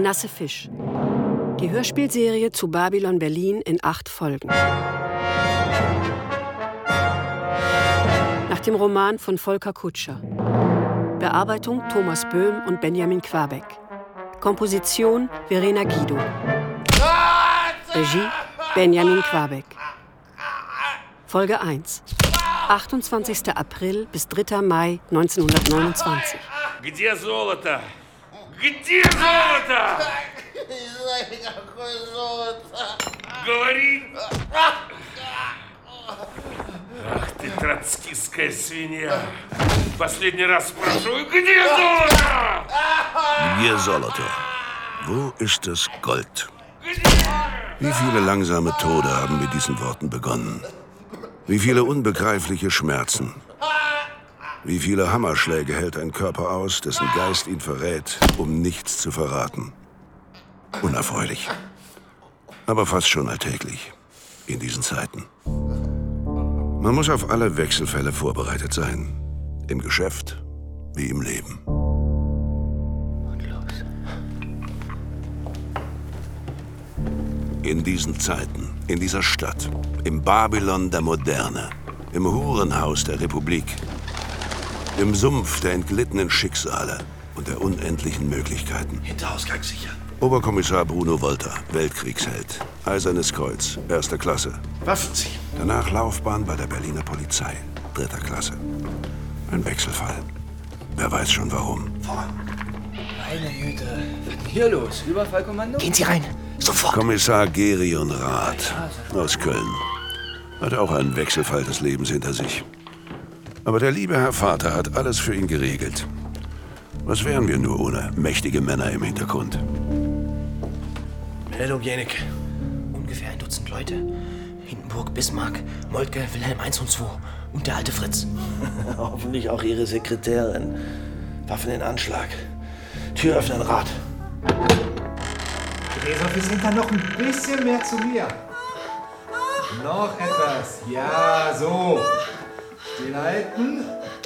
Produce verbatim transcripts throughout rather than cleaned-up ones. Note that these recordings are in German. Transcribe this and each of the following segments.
nasse Fisch. Die Hörspielserie zu Babylon Berlin in acht Folgen. Nach dem Roman von Volker Kutscher. Bearbeitung Thomas Böhm und Benjamin Quabeck. Komposition Verena Guido. Regie Benjamin Quabeck. Folge eins. achtundzwanzigster April bis dritter Mai neunzehnhundertneunundzwanzig. Где золото? Где золото? Говори! Ах ты, троцкистская свинья! Последний раз спрашиваю, где золото? Где золото? Wo ist das Gold? Wie viele langsame Tode haben mit diesen Worten begonnen? Wie viele unbegreifliche Schmerzen? Wie viele Hammerschläge hält ein Körper aus, dessen Geist ihn verrät, um nichts zu verraten? Unerfreulich. Aber fast schon alltäglich in diesen Zeiten. Man muss auf alle Wechselfälle vorbereitet sein. Im Geschäft wie im Leben. Und los. In diesen Zeiten, in dieser Stadt, im Babylon der Moderne, im Hurenhaus der Republik, im Sumpf der entglittenen Schicksale und der unendlichen Möglichkeiten. Hinterausgang sichern. Oberkommissar Bruno Wolter, Weltkriegsheld, Eisernes Kreuz, erster Klasse. Waffen ziehen. Danach Laufbahn bei der Berliner Polizei, dritter Klasse. Ein Wechselfall. Wer weiß schon warum. Voran. Meine Güte. Was ist denn hier los? Überfallkommando? Gehen Sie rein. Sofort. Kommissar Gerion Rath aus Köln. Hat auch einen Wechselfall des Lebens hinter sich. Aber der liebe Herr Vater hat alles für ihn geregelt. Was wären wir nur ohne mächtige Männer im Hintergrund? Meldung, Jenicke. Ungefähr ein Dutzend Leute. Hindenburg, Bismarck, Moltke, Wilhelm eins und zwei. Und der alte Fritz. Hoffentlich auch ihre Sekretärin. Waffen in Anschlag. Tür öffnen, Rat. Gräser, wir sind da noch ein bisschen mehr zu mir. Noch etwas. Ja, so. Stillhalten.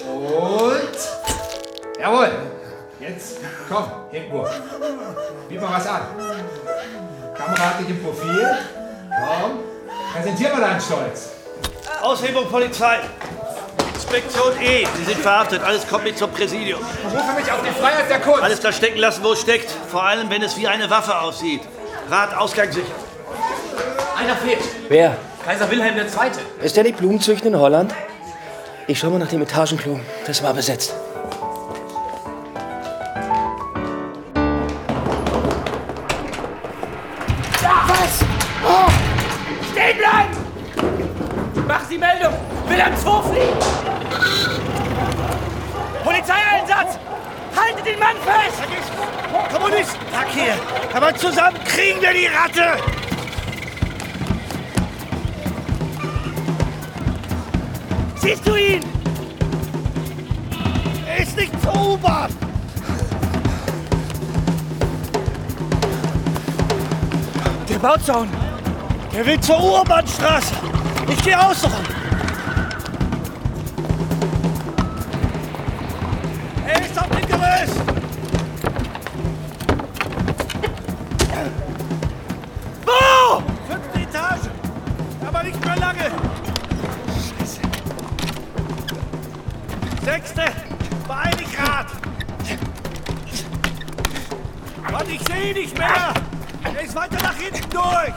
Und... Jawohl. Jetzt, komm, Hindenburg. Biet mal was an. Kamera hat dich im Profil. Komm. Präsentier mal deinen Stolz. Aushebung Polizei. Inspektion E. Sie sind verhaftet. Alles kommt mit zum Präsidium. Berufe mich auf die Freiheit der Kunst. Alles da stecken lassen, wo es steckt. Vor allem, wenn es wie eine Waffe aussieht. Rat, Ausgang sichern. Einer fehlt. Wer? Kaiser Wilhelm der Zweite. Ist der nicht Blumenzüchten in Holland? Ich schau mal nach dem Etagenklo. Das war besetzt. Was? Oh. Stehen bleiben! Machen Sie Meldung! Wilhelm zwei fliegt! Polizeieinsatz! Haltet den Mann fest! Kommunisten! Pack hier! Aber zusammen kriegen wir die Ratte! Siehst du ihn? Er ist nicht zur U-Bahn! Der Bauzaun! Der will zur Urbahnstraße! Ich gehe außen rum! Er ist auf dem Gerüst! Wo? Fünfte Etage! Aber nicht mehr lange! Scheiße! Sechste! Beeil dich, Rat! Mann, ich sehe ihn nicht mehr! Er ist weiter nach hinten durch!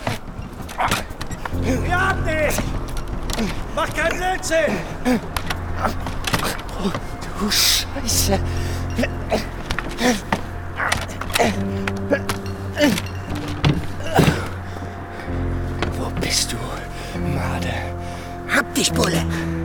Wir haben dich! Mach keinen Blödsinn! Oh, du Scheiße! Wo bist du, Made? Hab dich, Bulle!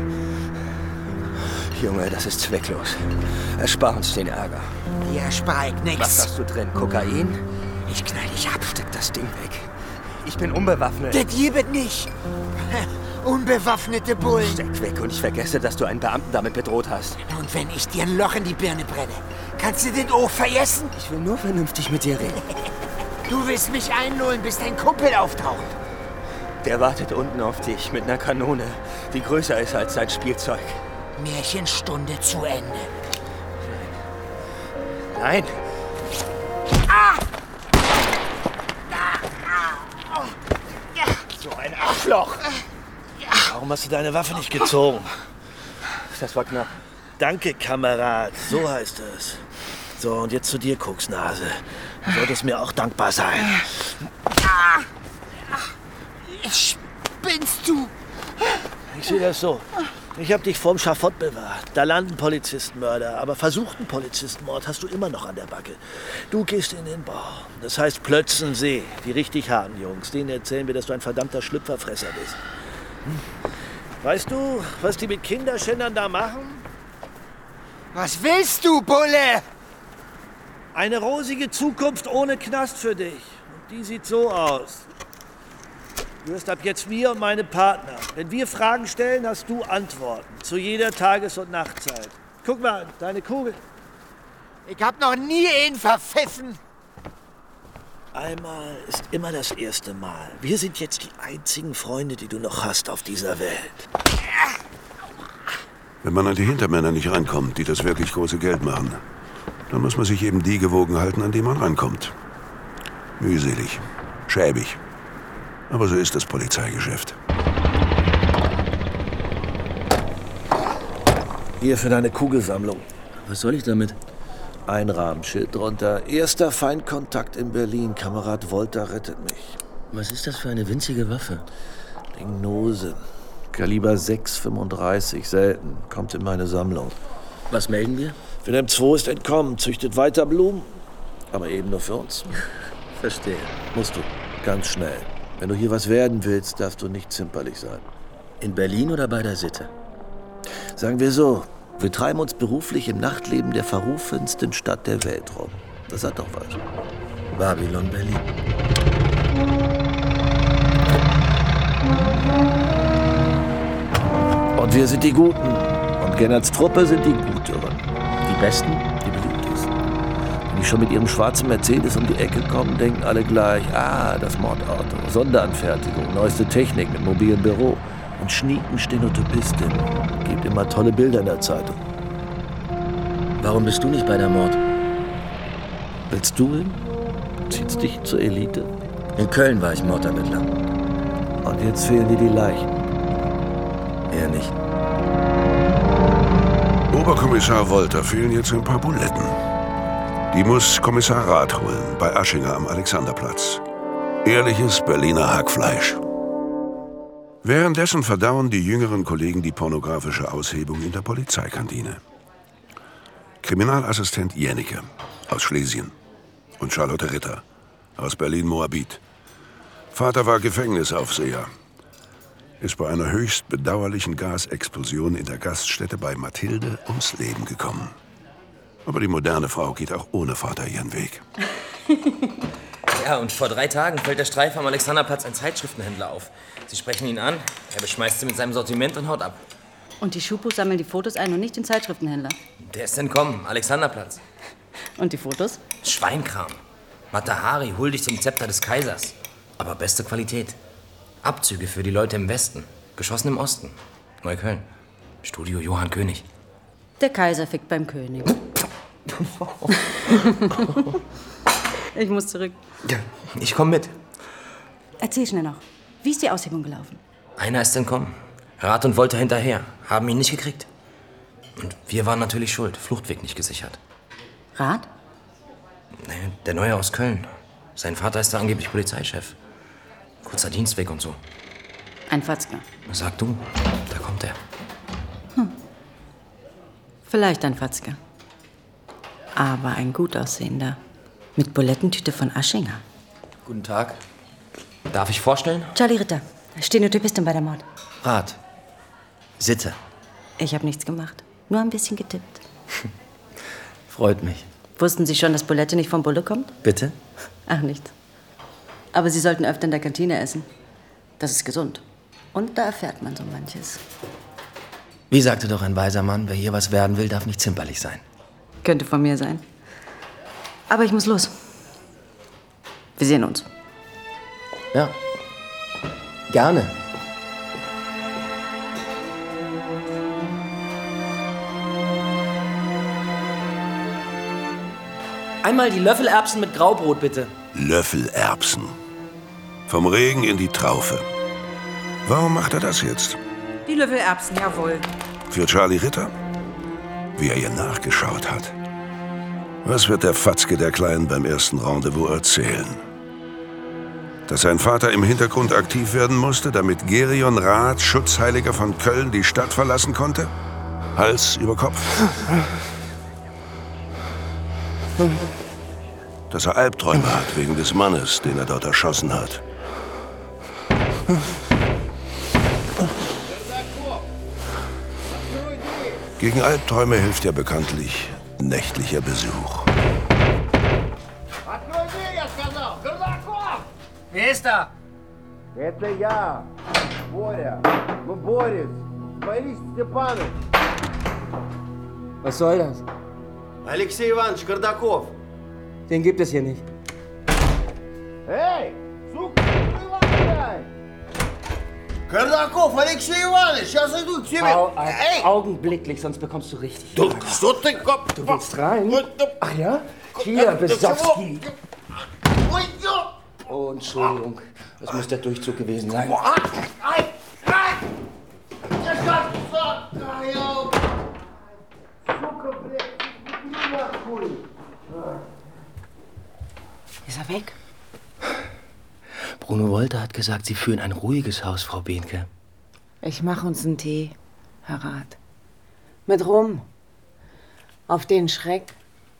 Junge, das ist zwecklos. Erspar uns den Ärger. Dir erspar ich nix. Was hast du drin? Kokain? Ich knall dich ab. Steck das Ding weg. Ich bin unbewaffnet. Das gibt nicht. Unbewaffnete Bullen. Steck weg und ich vergesse, dass du einen Beamten damit bedroht hast. Und wenn ich dir ein Loch in die Birne brenne, kannst du den auch vergessen? Ich will nur vernünftig mit dir reden. Du willst mich einlullen, bis dein Kumpel auftaucht. Der wartet unten auf dich mit einer Kanone, die größer ist als sein Spielzeug. Märchenstunde zu Ende. Nein. Ah! So ein Arschloch! Warum hast du deine Waffe nicht gezogen? Das war knapp. Danke, Kamerad. So heißt es. So, und jetzt zu dir, Koksnase. Du solltest mir auch dankbar sein. Spinnst du? Ich sehe das so. Ich habe dich vorm Schafott bewahrt. Da landen Polizistenmörder, aber versuchten Polizistenmord hast du immer noch an der Backe. Du gehst in den Bau. Das heißt Plötzensee. Die richtig harten Jungs, denen erzählen wir, dass du ein verdammter Schlüpferfresser bist. Hm. Weißt du, was die mit Kinderschändern da machen? Was willst du, Bulle? Eine rosige Zukunft ohne Knast für dich. Und die sieht so aus. Du wirst ab jetzt wir und meine Partner. Wenn wir Fragen stellen, hast du Antworten. Zu jeder Tages- und Nachtzeit. Guck mal, deine Kugel. Ich hab noch nie ihn verpfiffen. Einmal ist immer das erste Mal. Wir sind jetzt die einzigen Freunde, die du noch hast auf dieser Welt. Wenn man an die Hintermänner nicht rankommt, die das wirklich große Geld machen, dann muss man sich eben die gewogen halten, an die man rankommt. Mühselig, schäbig. Aber so ist das Polizeigeschäft. Hier für deine Kugelsammlung. Was soll ich damit? Ein Rahmenschild drunter. Erster Feindkontakt in Berlin. Kamerad Wolter rettet mich. Was ist das für eine winzige Waffe? Lignose. Kaliber sechs fünfunddreißig. Selten. Kommt in meine Sammlung. Was melden wir? Wilhelm der Zweite ist entkommen. Züchtet weiter Blumen. Aber eben nur für uns. Verstehe. Musst du. Ganz schnell. Wenn du hier was werden willst, darfst du nicht zimperlich sein. In Berlin oder bei der Sitte? Sagen wir so, wir treiben uns beruflich im Nachtleben der verrufensten Stadt der Welt rum. Das hat doch was. Babylon Berlin. Und wir sind die Guten. Und Gennerts Truppe sind die Guteren. Die Besten? Die beliebtesten. Wenn die schon mit ihrem schwarzen Mercedes um die Ecke kommen, denken alle gleich, ah, das Mordauto, Sonderanfertigung, neueste Technik mit mobilem Büro. Und Schnieken Stenotypistin. Gibt immer tolle Bilder in der Zeitung. Warum bist du nicht bei der Mord? Willst du hin? Zieht's dich zur Elite? In Köln war ich Mordermittler. Und jetzt fehlen dir die Leichen. Eher nicht. Oberkommissar Wolter fehlen jetzt ein paar Buletten. Die muss Kommissar Rath holen, bei Aschinger am Alexanderplatz. Ehrliches Berliner Hackfleisch. Währenddessen verdauen die jüngeren Kollegen die pornografische Aushebung in der Polizeikantine. Kriminalassistent Jennecke aus Schlesien und Charlotte Ritter aus Berlin-Moabit. Vater war Gefängnisaufseher, ist bei einer höchst bedauerlichen Gasexplosion in der Gaststätte bei Mathilde ums Leben gekommen. Aber die moderne Frau geht auch ohne Vater ihren Weg. Ja, und vor drei Tagen fällt der Streif am Alexanderplatz ein Zeitschriftenhändler auf. Sie sprechen ihn an, er beschmeißt sie mit seinem Sortiment und haut ab. Und die Schupos sammeln die Fotos ein und nicht den Zeitschriftenhändler. Der ist entkommen, Alexanderplatz. Und die Fotos? Schweinkram. Matahari huldigt dem Zepter des Kaisers. Aber beste Qualität. Abzüge für die Leute im Westen. Geschossen im Osten. Neukölln. Studio Johann König. Der Kaiser fickt beim König. Ich muss zurück. Ja, ich komm mit. Erzähl schnell noch. Wie ist die Aushebung gelaufen? Einer ist entkommen. Rath und Wolter hinterher. Haben ihn nicht gekriegt. Und wir waren natürlich schuld. Fluchtweg nicht gesichert. Rath? Nee, der Neue aus Köln. Sein Vater ist da angeblich Polizeichef. Kurzer Dienstweg und so. Ein Fatzke. Sag du, da kommt er. Hm. Vielleicht ein Fatzke. Aber ein gut aussehender. Mit Bulettentüte von Aschinger. Guten Tag. Darf ich vorstellen? Charlie Ritter. Stenotypistin bei der Mord. Rath. Sitte. Ich habe nichts gemacht. Nur ein bisschen getippt. Freut mich. Wussten Sie schon, dass Bulette nicht vom Bulle kommt? Bitte? Ach, nichts. Aber Sie sollten öfter in der Kantine essen. Das ist gesund. Und da erfährt man so manches. Wie sagte doch ein weiser Mann, wer hier was werden will, darf nicht zimperlich sein. Könnte von mir sein. Aber ich muss los. Wir sehen uns. Ja. Gerne. Einmal die Löffelerbsen mit Graubrot, bitte. Löffelerbsen. Vom Regen in die Traufe. Warum macht er das jetzt? Die Löffelerbsen, jawohl. Für Charlie Ritter? Wie er ihr nachgeschaut hat. Was wird der Fatzke der Kleinen beim ersten Rendezvous erzählen? Dass sein Vater im Hintergrund aktiv werden musste, damit Gerion Rath, Schutzheiliger von Köln, die Stadt verlassen konnte? Hals über Kopf? Dass er Albträume hat wegen des Mannes, den er dort erschossen hat. Gegen Albträume hilft ja bekanntlich nächtlicher Besuch. Wer ist da? Это я, Боря, ну Борис, Борис Степанович. Was soll das? Alexei Ivанович Kardakov. Den gibt es hier nicht. Эй, сука, открывай! Kardakov, Alexei Ivанович, сейчас иду к тебе. Au, Ey. Augenblicklich, sonst bekommst du richtig. Du, что ты, Kopf? Du willst rein? Ach ja? Hier, Besowski. Oh, Entschuldigung. Das muss der Durchzug gewesen sein. Ist er weg? Bruno Wolter hat gesagt, Sie führen ein ruhiges Haus, Frau Behnke. Ich mache uns einen Tee, Herr Rath. Mit Rum. Auf den Schreck.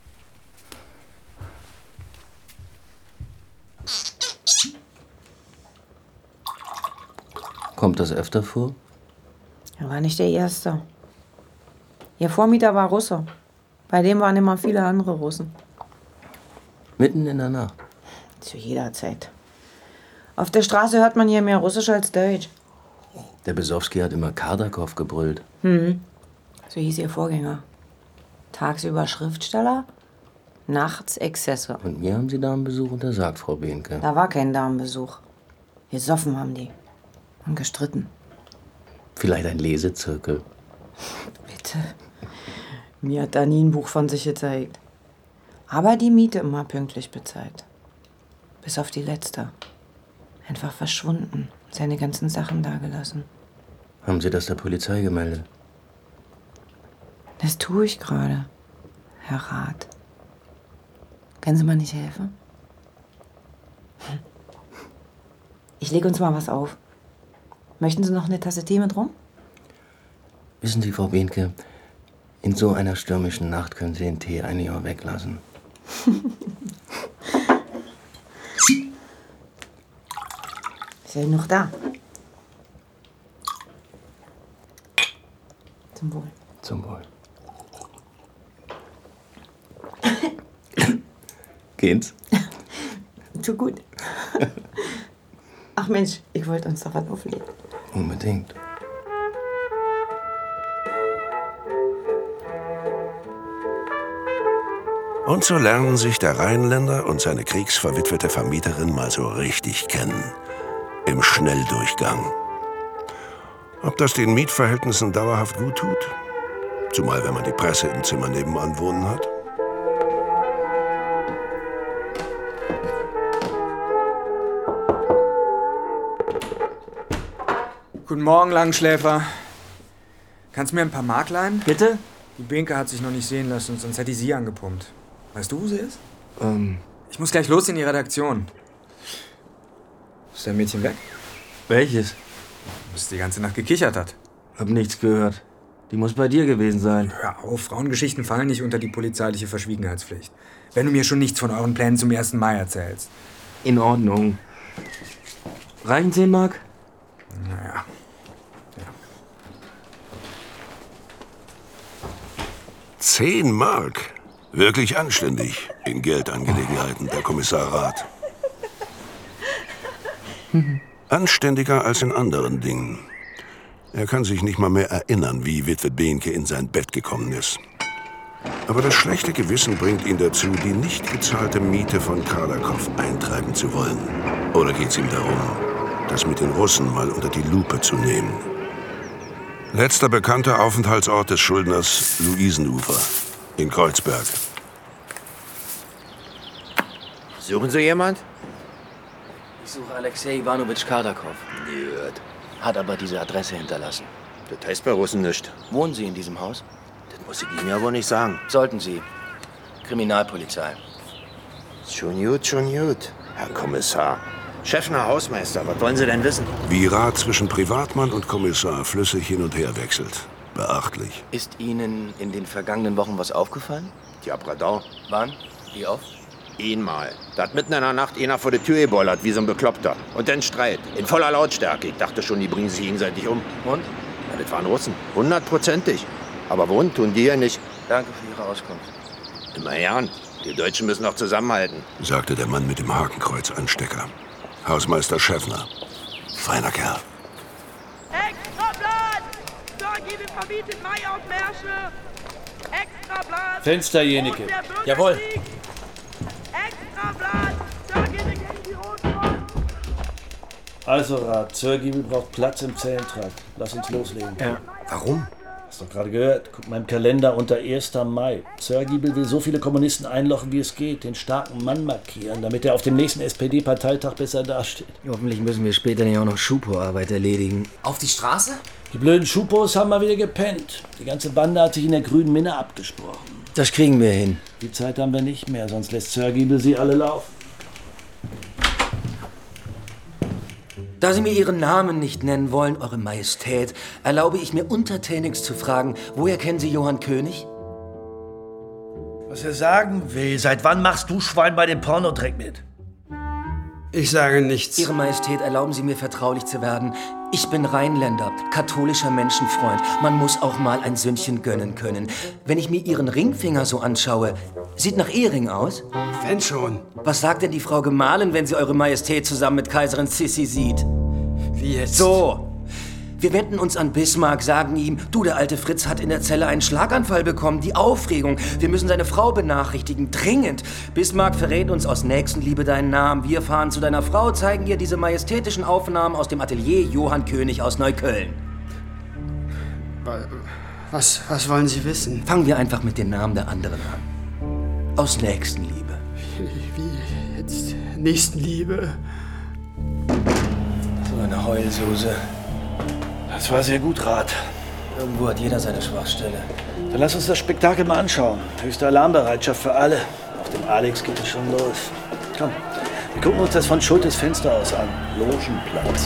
Kommt das öfter vor? Er war nicht der Erste. Ihr Vormieter war Russe. Bei dem waren immer viele andere Russen. Mitten in der Nacht? Zu jeder Zeit. Auf der Straße hört man hier mehr Russisch als Deutsch. Der Besowski hat immer Kardakov gebrüllt. Hm. So hieß ihr Vorgänger. Tagsüber Schriftsteller, nachts Exzesse. Und mir haben Sie Damenbesuch untersagt, Frau Behnke. Da war kein Damenbesuch. Gesoffen haben die. Und gestritten. Vielleicht ein Lesezirkel. Bitte. Mir hat da nie ein Buch von sich gezeigt. Aber die Miete immer pünktlich bezahlt. Bis auf die letzte. Einfach verschwunden. Seine ganzen Sachen dagelassen. Haben Sie das der Polizei gemeldet? Das tue ich gerade, Herr Rath. Können Sie mal nicht helfen? Ich lege uns mal was auf. Möchten Sie noch eine Tasse Tee mit Rum? Wissen Sie, Frau Behnke, in so einer stürmischen Nacht können Sie den Tee ein Jahr weglassen. Ist er noch da? Zum Wohl. Zum Wohl. Geht's? Zu gut. Ach Mensch, ich wollte uns doch was auflegen. Unbedingt. Und so lernen sich der Rheinländer und seine kriegsverwitwete Vermieterin mal so richtig kennen. Im Schnelldurchgang. Ob das den Mietverhältnissen dauerhaft gut tut? Zumal, wenn man die Presse im Zimmer nebenan wohnen hat. Guten Morgen, Langschläfer. Kannst du mir ein paar Mark leihen? Bitte? Die Behnke hat sich noch nicht sehen lassen, sonst hätte ich sie angepumpt. Weißt du, wo sie ist? Ähm. Ich muss gleich los in die Redaktion. Ist dein Mädchen weg? Welches? Bis die ganze Nacht gekichert hat. Hab nichts gehört. Die muss bei dir gewesen sein. Hör auf, Frauengeschichten fallen nicht unter die polizeiliche Verschwiegenheitspflicht. Wenn du mir schon nichts von euren Plänen zum ersten Mai erzählst. In Ordnung. Reichen zehn Mark? Naja. Zehn Mark? Wirklich anständig in Geldangelegenheiten, der Kommissar Rath. Anständiger als in anderen Dingen. Er kann sich nicht mal mehr erinnern, wie Witwe Behnke in sein Bett gekommen ist. Aber das schlechte Gewissen bringt ihn dazu, die nicht gezahlte Miete von Kardakov eintreiben zu wollen. Oder geht es ihm darum, das mit den Russen mal unter die Lupe zu nehmen? Letzter bekannter Aufenthaltsort des Schuldners Luisenufer in Kreuzberg. Suchen Sie jemand? Ich suche Alexei Iwanowitsch Kardakov. Gut. hat aber diese Adresse hinterlassen. Das heißt bei Russen nichts. Wohnen Sie in diesem Haus? Das muss ich Ihnen ja wohl nicht sagen. Sollten Sie. Kriminalpolizei. Schon gut, schon gut, Herr Kommissar. Chefner Hausmeister, was wollen Sie denn wissen? Wie Rat zwischen Privatmann und Kommissar flüssig hin und her wechselt. Beachtlich. Ist Ihnen in den vergangenen Wochen was aufgefallen? Ja, Bradau. Wann? Wie oft? Einmal. Da hat mitten in der Nacht einer vor der Tür gebollert, wie so ein Bekloppter. Und dann Streit. In voller Lautstärke. Ich dachte schon, die bringen sich gegenseitig um. Und? Ja, das waren Russen. Hundertprozentig. Aber wohnen tun die ja nicht. Danke für Ihre Auskunft. Immer gern. Die Deutschen müssen noch zusammenhalten. Sagte der Mann mit dem Hakenkreuzanstecker. Hausmeister Schäffner. Feiner Kerl. Extrablatt! Sorgiebel verbietet Maiaufmärsche! Extrablatt! Fenster, Jenike. Jawohl. Extrablatt! Sorgiebel gegen die Rotfront! Also, Rat, Zörgiebel braucht Platz im Zellentrakt. Lass uns loslegen. Ja. Warum? Hast doch gerade gehört. Guck mal im Kalender unter erster Mai. Zörgiebel will so viele Kommunisten einlochen, wie es geht. Den starken Mann markieren, damit er auf dem nächsten S P D-Parteitag besser dasteht. Hoffentlich müssen wir später nicht auch noch Schupo-Arbeit erledigen. Auf die Straße? Die blöden Schupos haben mal wieder gepennt. Die ganze Bande hat sich in der grünen Minne abgesprochen. Das kriegen wir hin. Die Zeit haben wir nicht mehr, sonst lässt Zörgiebel sie alle laufen. Da Sie mir Ihren Namen nicht nennen wollen, Eure Majestät, erlaube ich mir untertänigst zu fragen, woher kennen Sie Johann König? Was er sagen will, seit wann machst du Schwein bei dem Pornodreck mit? Ich sage nichts. Ihre Majestät, erlauben Sie mir vertraulich zu werden. Ich bin Rheinländer, katholischer Menschenfreund. Man muss auch mal ein Sündchen gönnen können. Wenn ich mir Ihren Ringfinger so anschaue, sieht nach Ehering aus? Wenn schon. Was sagt denn die Frau Gemahlin, wenn sie Eure Majestät zusammen mit Kaiserin Sissi sieht? Wie jetzt? So. Wir wenden uns an Bismarck, sagen ihm, du, der alte Fritz hat in der Zelle einen Schlaganfall bekommen, die Aufregung. Wir müssen seine Frau benachrichtigen, dringend. Bismarck verrät uns aus Nächstenliebe deinen Namen. Wir fahren zu deiner Frau, zeigen ihr diese majestätischen Aufnahmen aus dem Atelier Johann König aus Neukölln. Was, was wollen Sie wissen? Fangen wir einfach mit den Namen der anderen an. Aus Nächstenliebe. Wie, wie jetzt? Nächstenliebe? So eine Heulsuse. Das war sehr gut, Rat. Irgendwo hat jeder seine Schwachstelle. Dann lass uns das Spektakel mal anschauen. Höchste Alarmbereitschaft für alle. Auf dem Alex geht es schon los. Komm, wir gucken uns das von Schultes Fenster aus an. Logenplatz.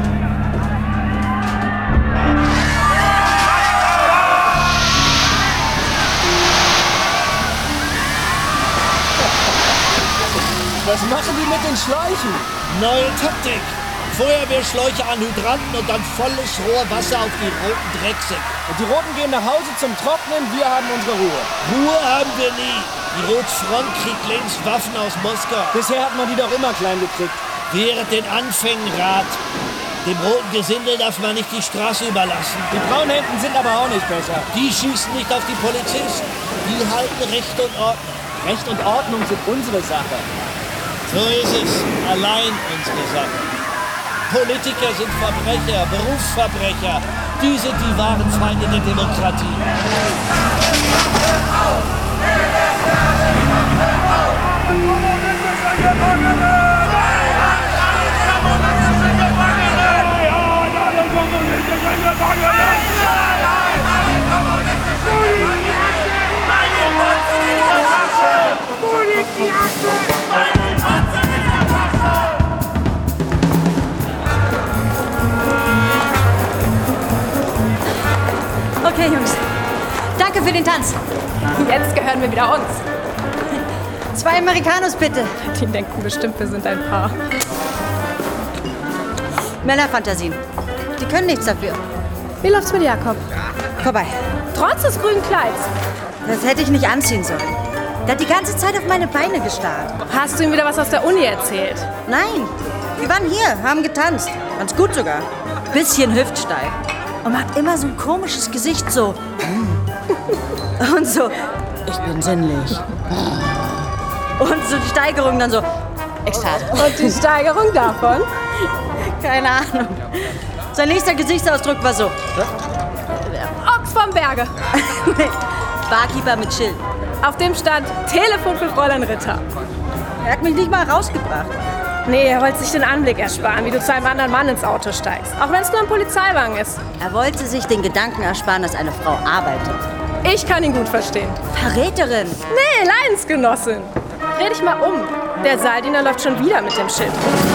Was machen die mit den Schläuchen? Neue Taktik. Feuerwehrschläuche an Hydranten und dann volles Rohrwasser auf die roten Drecksäcke. Und die Roten gehen nach Hause zum Trocknen, wir haben unsere Ruhe. Ruhe haben wir nie. Die Rotfront kriegt längst Waffen aus Moskau. Bisher hat man die doch immer klein gekriegt. Während den Anfängen, Rat. Dem roten Gesindel darf man nicht die Straße überlassen. Die Braunhemden sind aber auch nicht besser. Die schießen nicht auf die Polizisten. Die halten Recht und Ordnung. Recht und Ordnung sind unsere Sache. So ist es. Allein unsere Sache. Politiker sind Verbrecher, Berufsverbrecher. Die sind die wahren Feinde der Demokratie. Okay, Jungs. Danke für den Tanz. Jetzt gehören wir wieder uns. Zwei Americanos, bitte. Die denken bestimmt, wir sind ein Paar. Männerfantasien. Die können nichts dafür. Wie läuft's mit Jakob? Vorbei. Trotz des grünen Kleids. Das hätte ich nicht anziehen sollen. Der hat die ganze Zeit auf meine Beine gestarrt. Hast du ihm wieder was aus der Uni erzählt? Nein. Wir waren hier, haben getanzt. Ganz gut sogar. Bisschen hüftsteif. Und macht immer so ein komisches Gesicht, so. Und so, ich bin sinnlich. Und so die Steigerung dann so, Ekstase. Und die Steigerung davon? Keine Ahnung. Sein nächster Gesichtsausdruck war so. Ochs vom Berge. Barkeeper mit Schild. Auf dem stand Telefon für Fräulein Ritter. Er hat mich nicht mal rausgebracht. Nee, er wollte sich den Anblick ersparen, wie du zu einem anderen Mann ins Auto steigst. Auch wenn es nur ein Polizeiwagen ist. Er wollte sich den Gedanken ersparen, dass eine Frau arbeitet. Ich kann ihn gut verstehen. Verräterin! Nee, Leidensgenossin. Dreh dich mal um. Der Saaldiener läuft schon wieder mit dem Schild.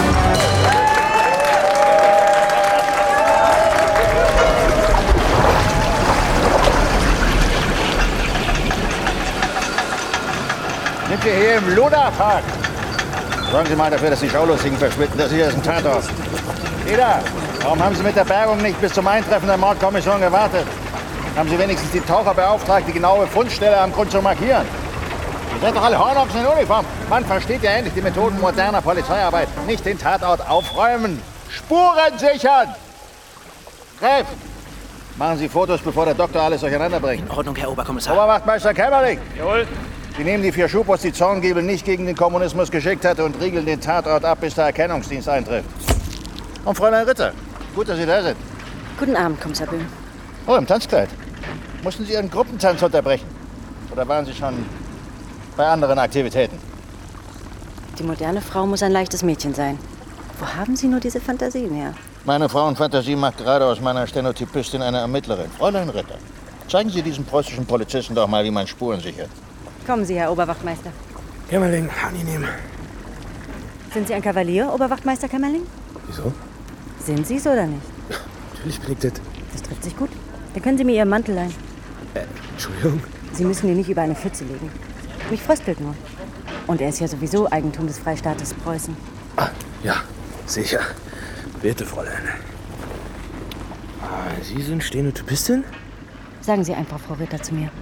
Sind wir hier im Luderpark? Sorgen Sie mal dafür, dass die Schaulustigen verschwinden. Das hier ist ein Tatort. Ida, warum haben Sie mit der Bergung nicht bis zum Eintreffen der Mordkommission gewartet? Haben Sie wenigstens die Taucher beauftragt, die genaue Fundstelle am Grund zu markieren? Ihr seid doch alle Hornochsen in Uniform. Man versteht ja endlich die Methoden moderner Polizeiarbeit. Nicht den Tatort aufräumen. Spuren sichern! Greif! Machen Sie Fotos, bevor der Doktor alles durcheinander bringt. In Ordnung, Herr Oberkommissar. Oberwachtmeister Kämmerling! Jawohl. Sie nehmen die vier Schupos, die Zorngiebel nicht gegen den Kommunismus geschickt hatte, und riegeln den Tatort ab, bis der Erkennungsdienst eintrifft. Und Fräulein Ritter, gut, dass Sie da sind. Guten Abend, Kommissar Böhm. Oh, im Tanzkleid. Mussten Sie Ihren Gruppentanz unterbrechen? Oder waren Sie schon bei anderen Aktivitäten? Die moderne Frau muss ein leichtes Mädchen sein. Wo haben Sie nur diese Fantasien her? Meine Frauenfantasie macht gerade aus meiner Stenotypistin eine Ermittlerin. Fräulein Ritter, zeigen Sie diesem preußischen Polizisten doch mal, wie man Spuren sichert. Kommen Sie, Herr Oberwachtmeister. Kämmerling, angenehm. Sind Sie ein Kavalier, Oberwachtmeister Kämmerling? Wieso? Sind Sie es oder nicht? Natürlich bin ich das. Das trifft sich gut. Dann können Sie mir Ihren Mantel leihen. Äh, Entschuldigung? Sie müssen ihn nicht über eine Pfütze legen. Mich fröstelt nur. Und er ist ja sowieso Eigentum des Freistaates Preußen. Ah, ja, sicher. Bitte, Fräulein. Ah, Sie sind Stenotypistin? Sagen Sie einfach, Frau Ritter, zu mir.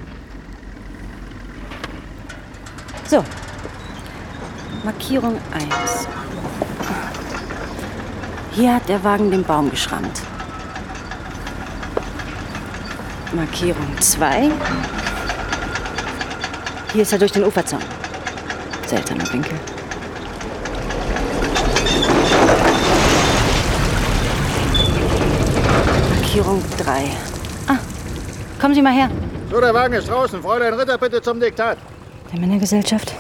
So. Markierung eins. Hier hat der Wagen den Baum geschrammt. Markierung zwei. Hier ist er durch den Uferzaun. Seltsamer Winkel. Markierung drei. Ah, kommen Sie mal her. So, der Wagen ist draußen. Fräulein Ritter, bitte zum Diktat. Der Männergesellschaft.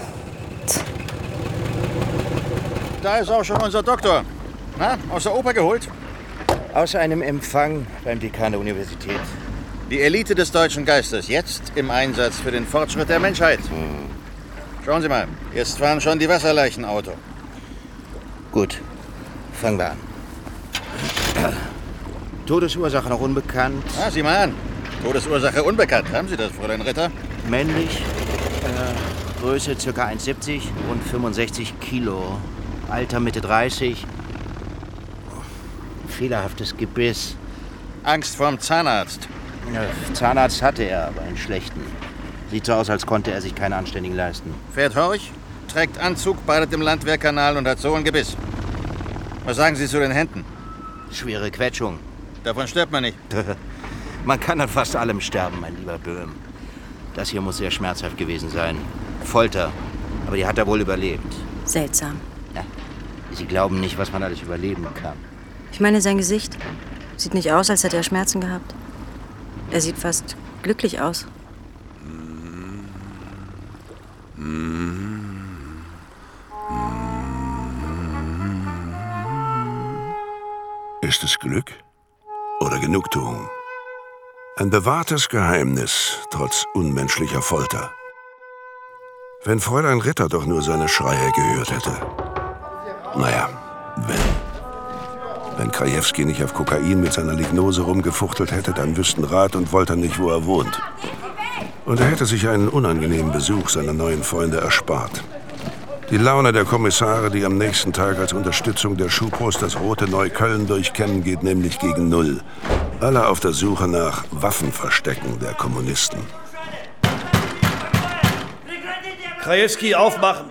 Da ist auch schon unser Doktor. Na, aus der Oper geholt? Aus einem Empfang beim Dekan der Universität. Die Elite des deutschen Geistes, jetzt im Einsatz für den Fortschritt der Menschheit. Hm. Schauen Sie mal, jetzt fahren schon die Wasserleichen Auto. Gut, fangen wir an. Todesursache noch unbekannt. Ah, sieh mal an. Todesursache unbekannt. Haben Sie das, Fräulein Ritter? Männlich, äh, Größe ca. eins Komma siebzig und fünfundsechzig Kilo. Alter Mitte dreißig. Fehlerhaftes Gebiss. Angst vorm Zahnarzt. Ja, Zahnarzt hatte er, aber einen schlechten. Sieht so aus, als konnte er sich keinen anständigen leisten. Fährt Horch, trägt Anzug, badet im Landwehrkanal und hat so ein Gebiss. Was sagen Sie zu den Händen? Schwere Quetschung. Davon stirbt man nicht. Man kann an fast allem sterben, mein lieber Böhm. Das hier muss sehr schmerzhaft gewesen sein. Folter. Aber die hat er wohl überlebt. Seltsam. Ja. Sie glauben nicht, was man alles überleben kann. Ich meine, sein Gesicht sieht nicht aus, als hätte er Schmerzen gehabt. Er sieht fast glücklich aus. Ist es Glück oder Genugtuung? Ein bewahrtes Geheimnis, trotz unmenschlicher Folter. Wenn Fräulein Ritter doch nur seine Schreie gehört hätte. Naja, wenn. Wenn Krajewski nicht auf Kokain mit seiner Lignose rumgefuchtelt hätte, dann wüssten Rat und Wolter nicht, wo er wohnt. Und er hätte sich einen unangenehmen Besuch seiner neuen Freunde erspart. Die Laune der Kommissare, die am nächsten Tag als Unterstützung der Schupos das rote Neukölln durchkämmen, geht nämlich gegen Null. Alle auf der Suche nach Waffenverstecken der Kommunisten. Krajewski, aufmachen!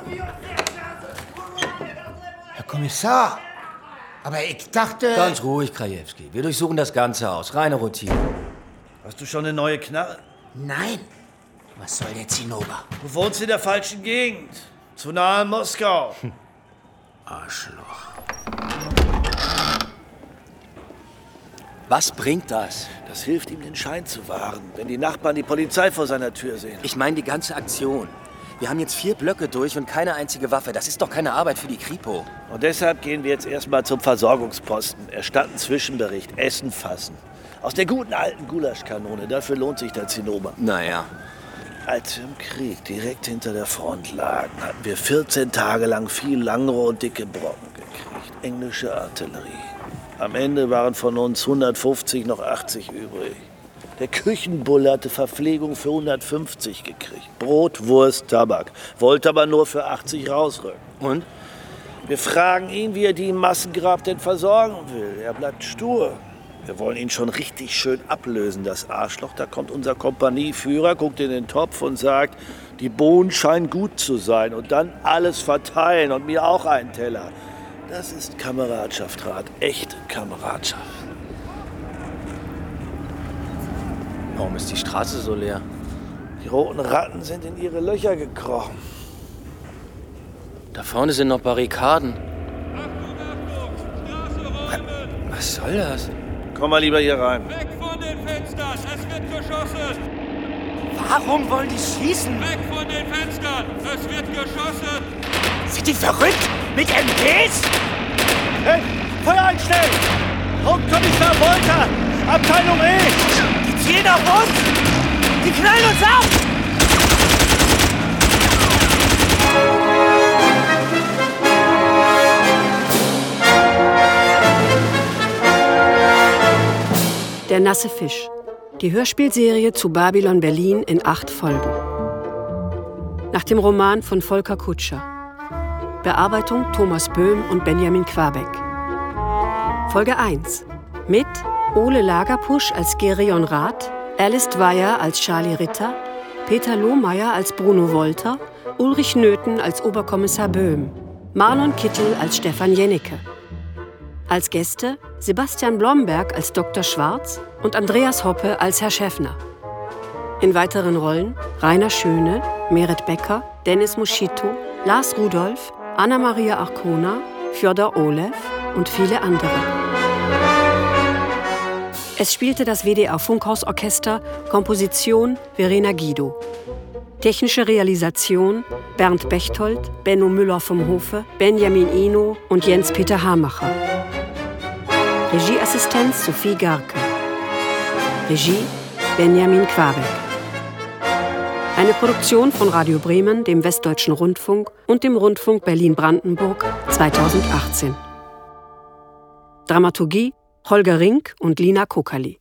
Herr Kommissar, aber ich dachte... Ganz ruhig, Krajewski. Wir durchsuchen das ganze Haus. Reine Routine. Hast du schon eine neue Knarre? Nein. Was soll der Zinnober? Du wohnst in der falschen Gegend. Zu nah an Moskau. Hm. Arschloch. Was bringt das? Das hilft ihm, den Schein zu wahren, wenn die Nachbarn die Polizei vor seiner Tür sehen. Ich meine die ganze Aktion. Wir haben jetzt vier Blöcke durch und keine einzige Waffe. Das ist doch keine Arbeit für die Kripo. Und deshalb gehen wir jetzt erstmal zum Versorgungsposten. Erstatten Zwischenbericht, Essen fassen. Aus der guten alten Gulaschkanone. Dafür lohnt sich der Zinnober. Naja. Als wir im Krieg direkt hinter der Front lagen, hatten wir vierzehn Tage lang viel Langrohr und dicke Brocken gekriegt. Englische Artillerie. Am Ende waren von uns hundertfünfzig noch achtzig übrig. Der Küchenbulle hatte Verpflegung für hundertfünfzig gekriegt. Brot, Wurst, Tabak. Wollte aber nur für achtzig rausrücken. Und? Wir fragen ihn, wie er die im Massengrab denn versorgen will. Er bleibt stur. Wir wollen ihn schon richtig schön ablösen, das Arschloch. Da kommt unser Kompanieführer, guckt in den Topf und sagt, die Bohnen scheinen gut zu sein. Und dann alles verteilen und mir auch einen Teller. Das ist Kameradschaft, Rat. Echte Kameradschaft. Warum ist die Straße so leer? Die roten Ratten sind in ihre Löcher gekrochen. Da vorne sind noch Barrikaden. Was soll das? Komm mal lieber hier rein. Weg von den Fenstern, es wird geschossen! Warum wollen die schießen? Weg von den Fenstern, es wird geschossen! Sind die verrückt? Mit M Ps? Hey, Feuer einstellen! Hauptkommissar Wolter, Abteilung E! Die zielen auf uns! Die knallen uns ab! Der nasse Fisch. Die Hörspielserie zu Babylon Berlin in acht Folgen. Nach dem Roman von Volker Kutscher. Bearbeitung Thomas Böhm und Benjamin Quabeck. Folge eins. Mit Ole Lagerpusch als Gerion Rath, Alice Dwyer als Charlie Ritter, Peter Lohmeier als Bruno Wolter, Ulrich Nöthen als Oberkommissar Böhm, Marlon Kittel als Stefan Jennecke. Als Gäste Sebastian Blomberg als Doktor Schwarz und Andreas Hoppe als Herr Schäffner. In weiteren Rollen Rainer Schöne, Meret Becker, Dennis Moschito, Lars Rudolph, Anna-Maria Arcona, Fjodor Olev und viele andere. Es spielte das W D R Funkhausorchester, Komposition Verena Guido. Technische Realisation Bernd Bechtold, Benno Müller vom Hofe, Benjamin Ino und Jens-Peter Hamacher. Regieassistenz Sophie Garke. Regie Benjamin Quabeck. Eine Produktion von Radio Bremen, dem Westdeutschen Rundfunk und dem Rundfunk Berlin-Brandenburg zweitausendachtzehn. Dramaturgie Holger Rink und Lina Kokali.